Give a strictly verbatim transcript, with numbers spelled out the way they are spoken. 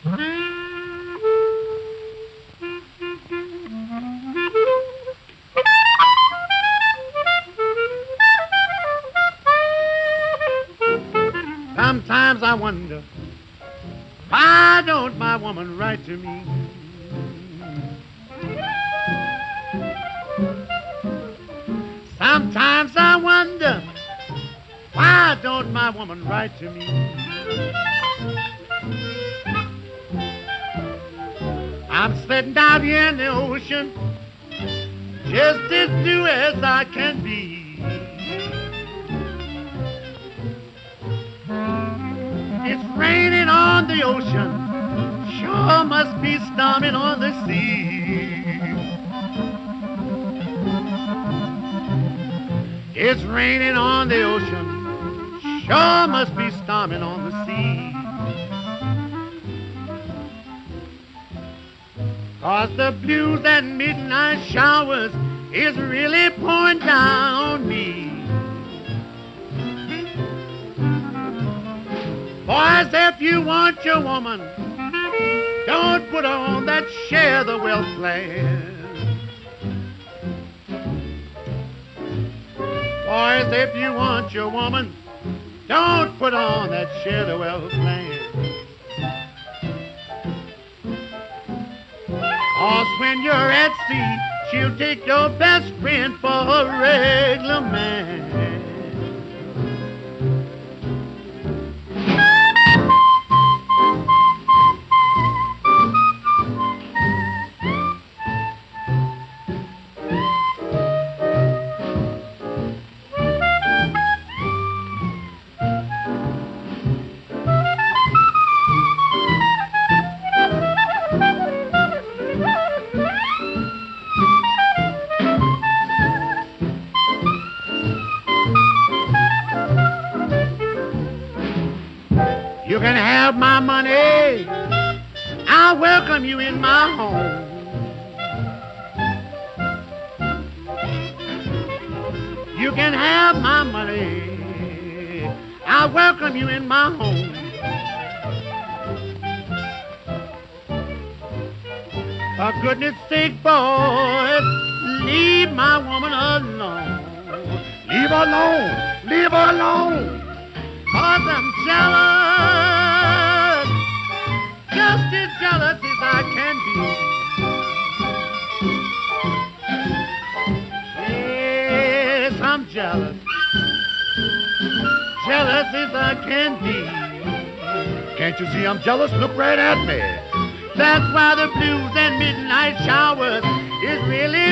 Sometimes I wonder, why don't my woman write to me? Sometimes I wonder, why don't my woman write to me? I'm sitting out here in the ocean, just as blue as I can be. It's raining on the ocean, sure must be storming on the sea. It's raining on the ocean, sure must be storming on the sea. 'Cause the blues and midnight showers is really pouring down on me. Boys, if you want your woman, don't put her on that share the wealth plan. Boys, if you want your woman, don't put her on that share the wealth plan. 'Cause when you're at sea, she'll take your best friend for a regular man. You can have my money, I'll welcome you in my home. You can have my money, I'll welcome you in my home. For goodness sake, boys, leave my woman alone. Leave her alone, leave her alone. 'Cause I'm jealous, just as jealous as I can be. Yes, I'm jealous, jealous as I can be. Can't you see I'm jealous? Look right at me. That's why the blues and midnight showers is really